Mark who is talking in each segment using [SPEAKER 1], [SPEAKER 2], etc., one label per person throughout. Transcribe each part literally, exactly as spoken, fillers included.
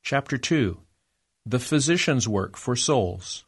[SPEAKER 1] Chapter two. The Physician's Work for Souls.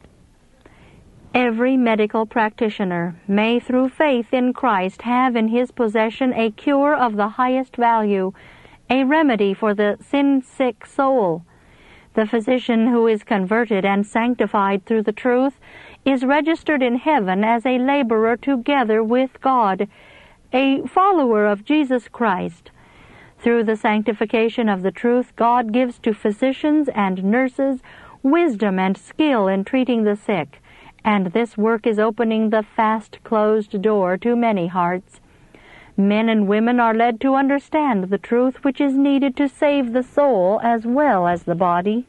[SPEAKER 2] Every medical practitioner may, through faith in Christ, have in his possession a cure of the highest value, a remedy for the sin-sick soul. The physician who is converted and sanctified through the truth is registered in heaven as a laborer together with God, a follower of Jesus Christ. Through the sanctification of the truth, God gives to physicians and nurses wisdom and skill in treating the sick, and this work is opening the fast-closed door to many hearts. Men and women are led to understand the truth which is needed to save the soul as well as the body.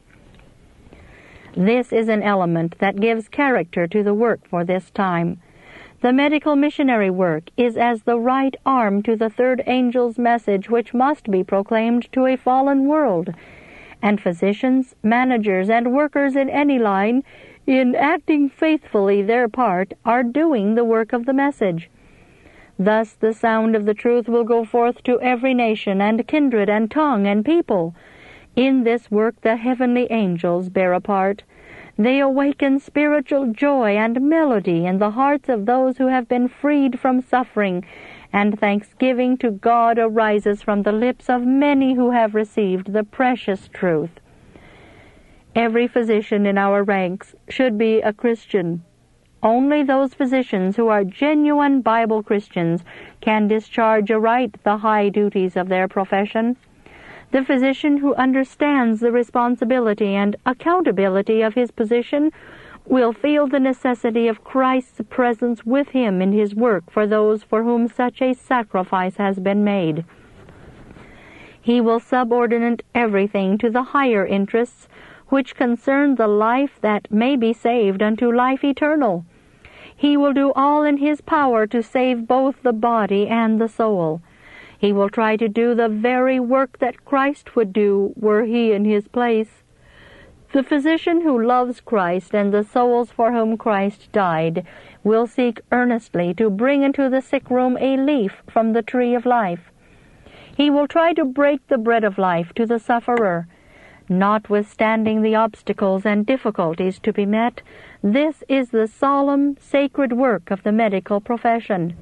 [SPEAKER 2] This is an element that gives character to the work for this time. The medical missionary work is as the right arm to the third angel's message which must be proclaimed to a fallen world, and physicians, managers, and workers in any line, in acting faithfully their part, are doing the work of the message. Thus the sound of the truth will go forth to every nation and kindred and tongue and people. In this work the heavenly angels bear a part. They awaken spiritual joy and melody in the hearts of those who have been freed from suffering, and thanksgiving to God arises from the lips of many who have received the precious truth. Every physician in our ranks should be a Christian. Only those physicians who are genuine Bible Christians can discharge aright the high duties of their profession. The physician who understands the responsibility and accountability of his position will feel the necessity of Christ's presence with him in his work for those for whom such a sacrifice has been made. He will subordinate everything to the higher interests which concern the life that may be saved unto life eternal. He will do all in his power to save both the body and the soul. He will try to do the very work that Christ would do were he in his place. The physician who loves Christ and the souls for whom Christ died will seek earnestly to bring into the sick room a leaf from the tree of life. He will try to break the bread of life to the sufferer. Notwithstanding the obstacles and difficulties to be met, this is the solemn, sacred work of the medical profession.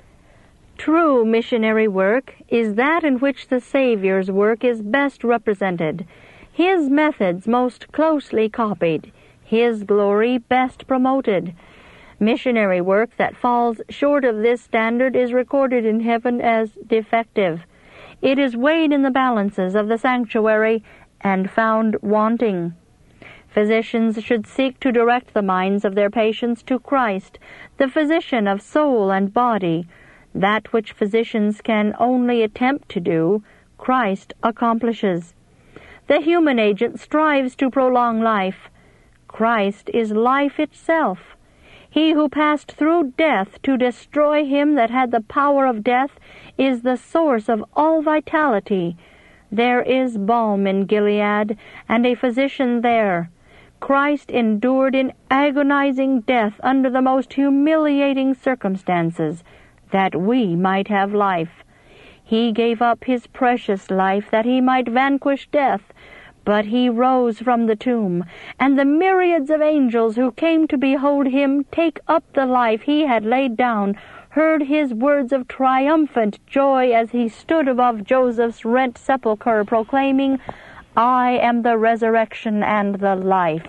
[SPEAKER 2] True missionary work is that in which the Savior's work is best represented, His methods most closely copied, His glory best promoted. Missionary work that falls short of this standard is recorded in heaven as defective. It is weighed in the balances of the sanctuary and found wanting. Physicians should seek to direct the minds of their patients to Christ, the physician of soul and body. That which physicians can only attempt to do, Christ accomplishes. The human agent strives to prolong life. Christ is life itself. He who passed through death to destroy him that had the power of death is the source of all vitality. There is balm in Gilead, and a physician there. Christ endured in agonizing death under the most humiliating circumstances, that we might have life. He gave up his precious life that he might vanquish death, but he rose from the tomb, and the myriads of angels who came to behold him take up the life he had laid down heard his words of triumphant joy as he stood above Joseph's rent sepulchre, proclaiming, I am the resurrection and the life.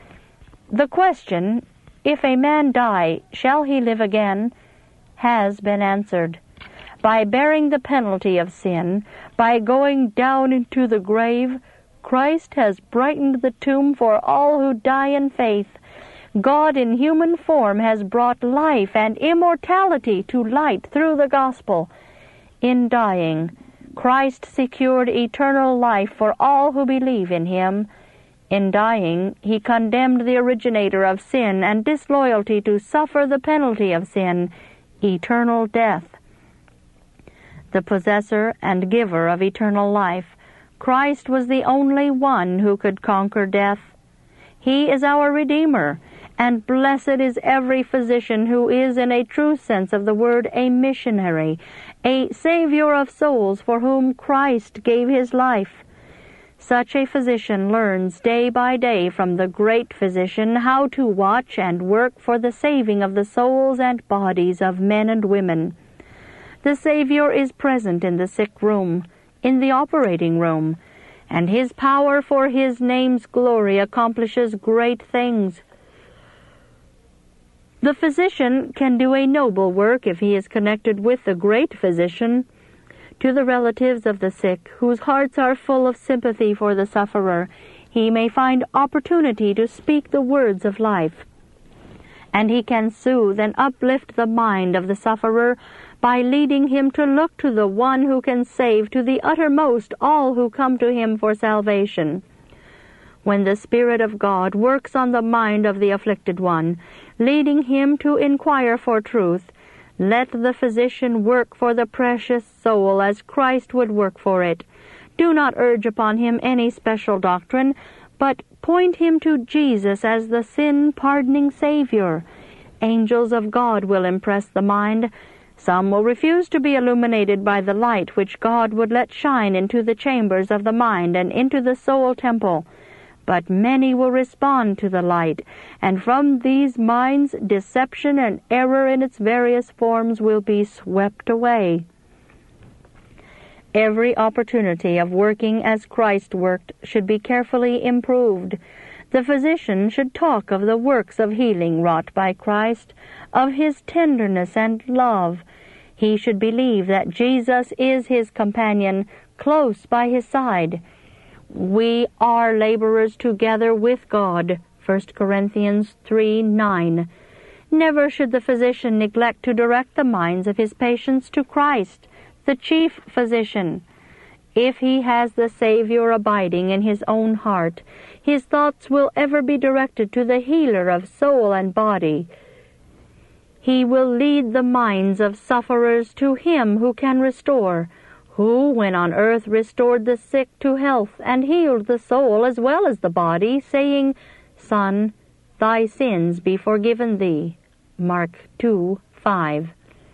[SPEAKER 2] The question, if a man die, shall he live again, has been answered. By bearing the penalty of sin, by going down into the grave, Christ has brightened the tomb for all who die in faith. God in human form has brought life and immortality to light through the gospel. In dying, Christ secured eternal life for all who believe in him. In dying, he condemned the originator of sin and disloyalty to suffer the penalty of sin, eternal death. The possessor and giver of eternal life, Christ was the only one who could conquer death. He is our Redeemer, and blessed is every physician who is, in a true sense of the word, a missionary, a Savior of souls for whom Christ gave his life. Such a physician learns day by day from the great physician how to watch and work for the saving of the souls and bodies of men and women. The Savior is present in the sick room, in the operating room, and His power for His name's glory accomplishes great things. The physician can do a noble work if he is connected with the great physician. To the relatives of the sick, whose hearts are full of sympathy for the sufferer, he may find opportunity to speak the words of life. And he can soothe and uplift the mind of the sufferer by leading him to look to the one who can save to the uttermost all who come to him for salvation. When the Spirit of God works on the mind of the afflicted one, leading him to inquire for truth, let the physician work for the precious soul as Christ would work for it. Do not urge upon him any special doctrine, but point him to Jesus as the sin-pardoning Savior. Angels of God will impress the mind. Some will refuse to be illuminated by the light which God would let shine into the chambers of the mind and into the soul temple. But many will respond to the light, and from these minds deception and error in its various forms will be swept away. Every opportunity of working as Christ worked should be carefully improved. The physician should talk of the works of healing wrought by Christ, of His tenderness and love. He should believe that Jesus is his companion, close by his side. We are laborers together with God, First Corinthians three nine. Never should the physician neglect to direct the minds of his patients to Christ, the chief physician. If he has the Savior abiding in his own heart, his thoughts will ever be directed to the healer of soul and body. He will lead the minds of sufferers to Him who can restore, who, when on earth, restored the sick to health and healed the soul as well as the body, saying, Son, thy sins be forgiven thee. Mark two five.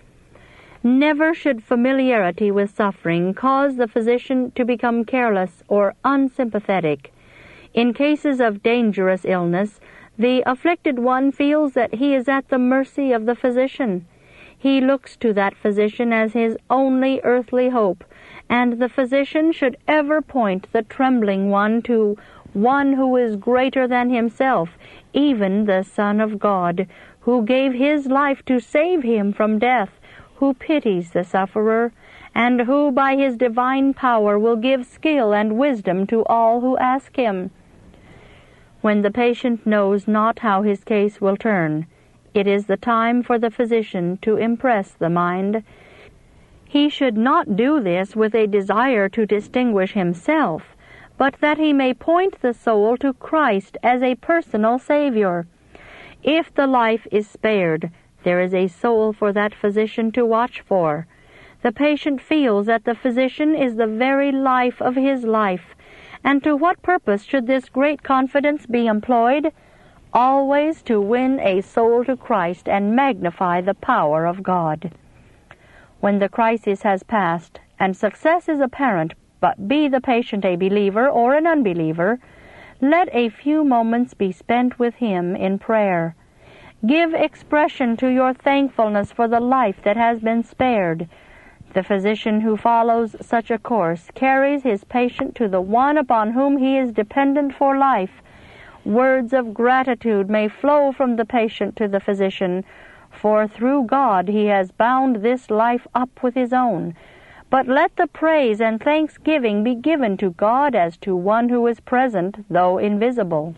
[SPEAKER 2] Never should familiarity with suffering cause the physician to become careless or unsympathetic. In cases of dangerous illness, the afflicted one feels that he is at the mercy of the physician. He looks to that physician as his only earthly hope, and the physician should ever point the trembling one to one who is greater than himself, even the Son of God, who gave His life to save him from death, who pities the sufferer, and who by His divine power will give skill and wisdom to all who ask Him. When the patient knows not how his case will turn, it is the time for the physician to impress the mind. He should not do this with a desire to distinguish himself, but that he may point the soul to Christ as a personal Savior. If the life is spared, there is a soul for that physician to watch for. The patient feels that the physician is the very life of his life. And to what purpose should this great confidence be employed? Always to win a soul to Christ and magnify the power of God. When the crisis has passed, and success is apparent, but be the patient a believer or an unbeliever, let a few moments be spent with him in prayer. Give expression to your thankfulness for the life that has been spared. The physician who follows such a course carries his patient to the one upon whom he is dependent for life. Words of gratitude may flow from the patient to the physician, for through God he has bound this life up with his own. But let the praise and thanksgiving be given to God as to one who is present, though invisible.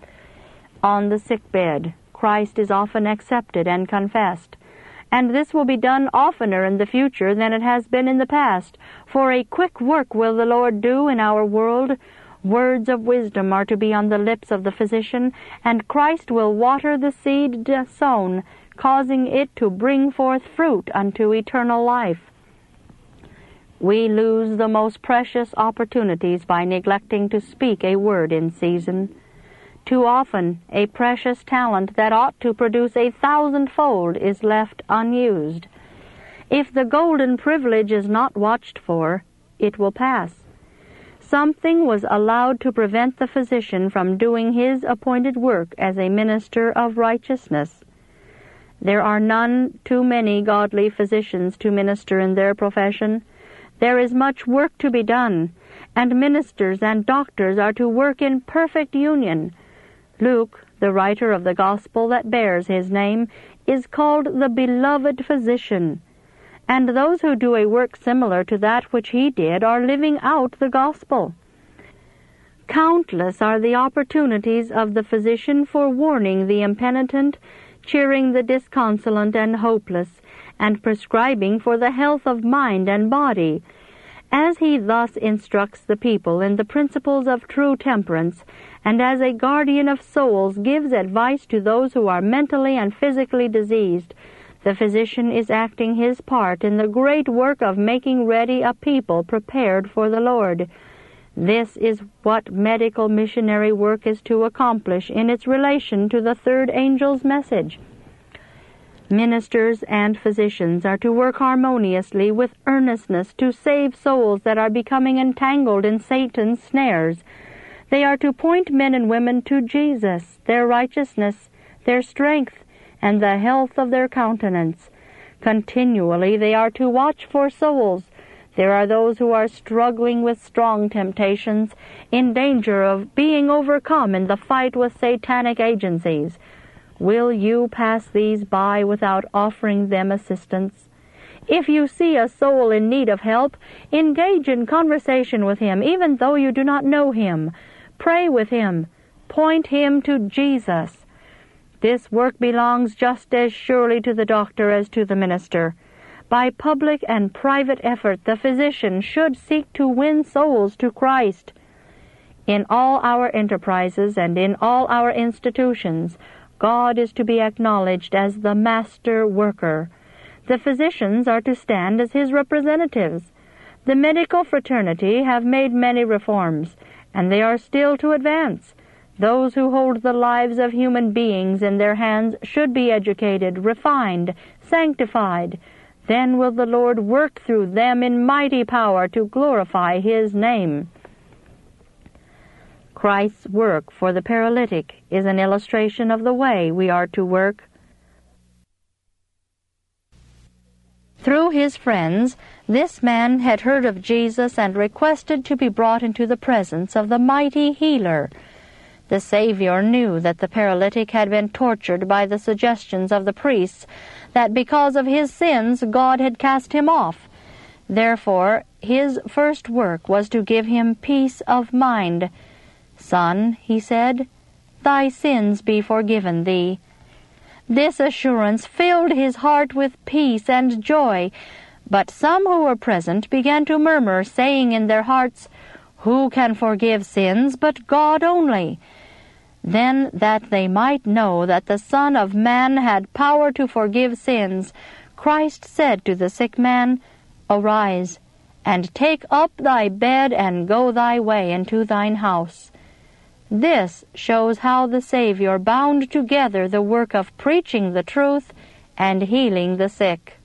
[SPEAKER 2] On the sick bed, Christ is often accepted and confessed. And this will be done oftener in the future than it has been in the past, for a quick work will the Lord do in our world. Words of wisdom are to be on the lips of the physician, and Christ will water the seed sown, causing it to bring forth fruit unto eternal life. We lose the most precious opportunities by neglecting to speak a word in season. Too often, a precious talent that ought to produce a thousandfold is left unused. If the golden privilege is not watched for, it will pass. Something was allowed to prevent the physician from doing his appointed work as a minister of righteousness. There are none too many godly physicians to minister in their profession. There is much work to be done, and ministers and doctors are to work in perfect union. Luke, the writer of the gospel that bears his name, is called the beloved physician, and those who do a work similar to that which he did are living out the gospel. Countless are the opportunities of the physician for warning the impenitent, cheering the disconsolate and hopeless, and prescribing for the health of mind and body. As he thus instructs the people in the principles of true temperance, and as a guardian of souls gives advice to those who are mentally and physically diseased, the physician is acting his part in the great work of making ready a people prepared for the Lord. This is what medical missionary work is to accomplish in its relation to the third angel's message. Ministers and physicians are to work harmoniously with earnestness to save souls that are becoming entangled in Satan's snares. They are to point men and women to Jesus, their righteousness, their strength, and the health of their countenance. Continually they are to watch for souls. There are those who are struggling with strong temptations, in danger of being overcome in the fight with satanic agencies. Will you pass these by without offering them assistance? If you see a soul in need of help, engage in conversation with him, even though you do not know him. Pray with him. Point him to Jesus. This work belongs just as surely to the doctor as to the minister. By public and private effort, the physician should seek to win souls to Christ. In all our enterprises and in all our institutions, God is to be acknowledged as the master worker. The physicians are to stand as his representatives. The medical fraternity have made many reforms, and they are still to advance. Those who hold the lives of human beings in their hands should be educated, refined, sanctified. Then will the Lord work through them in mighty power to glorify his name. Christ's work for the paralytic is an illustration of the way we are to work. Through his friends, this man had heard of Jesus and requested to be brought into the presence of the mighty healer. The Savior knew that the paralytic had been tortured by the suggestions of the priests, that because of his sins God had cast him off. Therefore, his first work was to give him peace of mind. "Son," he said, "thy sins be forgiven thee." This assurance filled his heart with peace and joy, but some who were present began to murmur, saying in their hearts, "Who can forgive sins but God only?" Then, that they might know that the Son of Man had power to forgive sins, Christ said to the sick man, "Arise, and take up thy bed, and go thy way into thine house." This shows how the Savior bound together the work of preaching the truth and healing the sick.